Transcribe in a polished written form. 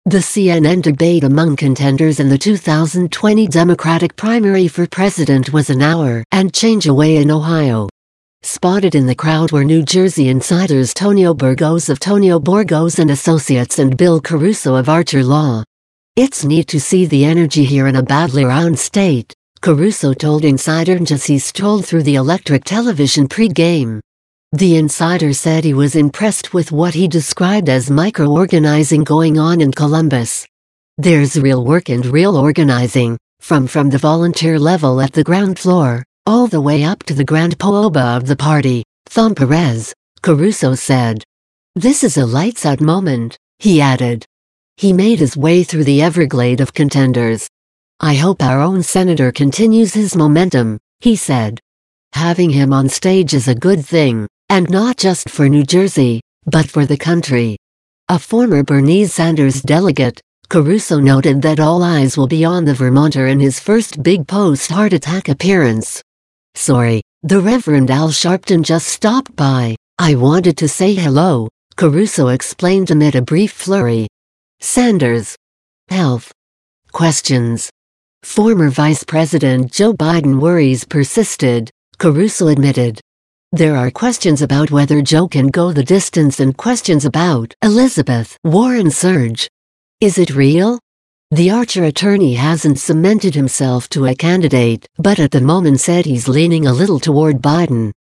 The CNN debate among contenders in the 2020 Democratic primary for president was an hour and change away in Ohio. Spotted in the crowd were New Jersey insiders Tonio Burgos of Tonio Burgos and Associates and Bill Caruso of Archer Law. "It's neat to see the energy here in a badly round state," Caruso told Insider as he strolled through the electric television pre-game. The insider said he was impressed with what he described as micro-organizing going on in Columbus. "There's real work and real organizing, from the volunteer level at the ground floor, all the way up to the grand pooba of the party, Thom Perez," Caruso said. "This is a lights-out moment," he added. He made his way through the Everglade of contenders. "I hope our own senator continues his momentum," he said. "Having him on stage is a good thing, and not just for New Jersey, but for the country." A former Bernie Sanders delegate, Caruso noted that all eyes will be on the Vermonter in his first big post-heart attack appearance. "Sorry, the Reverend Al Sharpton just stopped by. I wanted to say hello," Caruso explained amid a brief flurry. Sanders. Health questions. Former Vice President Joe Biden worries persisted, Caruso admitted. "There are questions about whether Joe can go the distance and questions about Elizabeth Warren surge. Is it real?" The Archer attorney hasn't cemented himself to a candidate, but at the moment said he's leaning a little toward Biden.